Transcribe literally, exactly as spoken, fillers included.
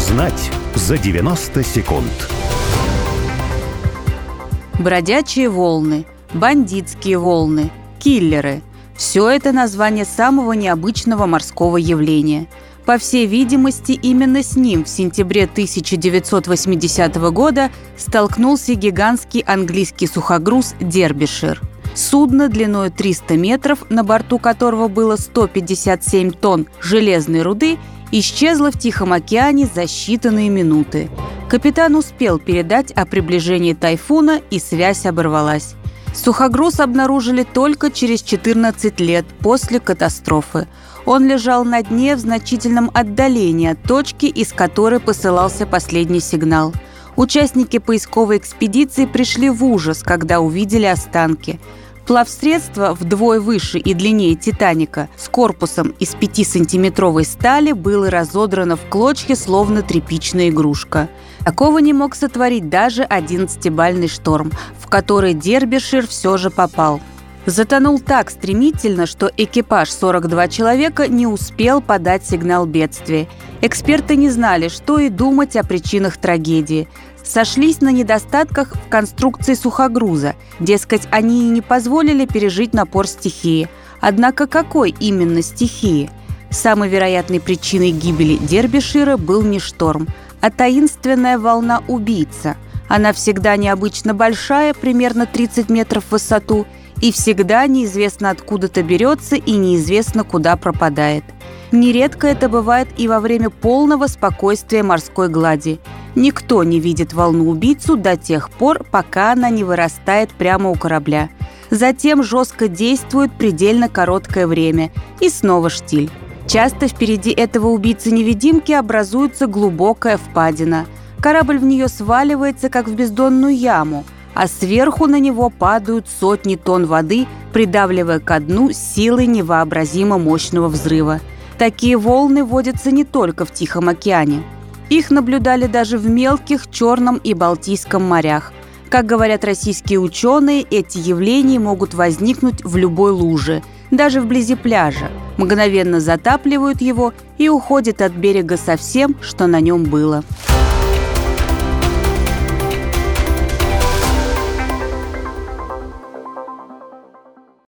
Узнать за девяносто секунд. Бродячие волны, бандитские волны, киллеры – все это название самого необычного морского явления. По всей видимости, именно с ним в сентябре тысяча девятьсот восьмидесятого года столкнулся гигантский английский сухогруз «Дербишир». Судно длиной триста метров, на борту которого было сто пятьдесят семь тонн железной руды, исчезло в Тихом океане за считанные минуты. Капитан успел передать о приближении тайфуна, и связь оборвалась. Сухогруз обнаружили только через четырнадцать лет после катастрофы. Он лежал на дне в значительном отдалении от точки, из которой посылался последний сигнал. Участники поисковой экспедиции пришли в ужас, когда увидели останки. Плавсредство вдвое выше и длиннее «Титаника» с корпусом из пятисантиметровой стали было разодрано в клочья, словно тряпичная игрушка. Такого не мог сотворить даже одиннадцатибальный шторм, в который «Дербишир» все же попал. Затонул так стремительно, что экипаж сорок два человека не успел подать сигнал бедствия. Эксперты не знали, что и думать о причинах трагедии. Сошлись на недостатках в конструкции сухогруза. Дескать, они и не позволили пережить напор стихии. Однако какой именно стихии? Самой вероятной причиной гибели Дербишира был не шторм, а таинственная волна-убийца. Она всегда необычно большая, примерно тридцать метров в высоту, и всегда неизвестно откуда-то берется и неизвестно куда пропадает. Нередко это бывает и во время полного спокойствия морской глади. Никто не видит волну-убийцу до тех пор, пока она не вырастает прямо у корабля. Затем жестко действует предельно короткое время, и снова штиль. Часто впереди этого убийцы-невидимки образуется глубокая впадина. Корабль в нее сваливается, как в бездонную яму, а сверху на него падают сотни тонн воды, придавливая ко дну силой невообразимо мощного взрыва. Такие волны водятся не только в Тихом океане. Их наблюдали даже в мелких Черном и Балтийском морях. Как говорят российские ученые, эти явления могут возникнуть в любой луже, даже вблизи пляжа, мгновенно затапливают его и уходят от берега со всем, что на нем было.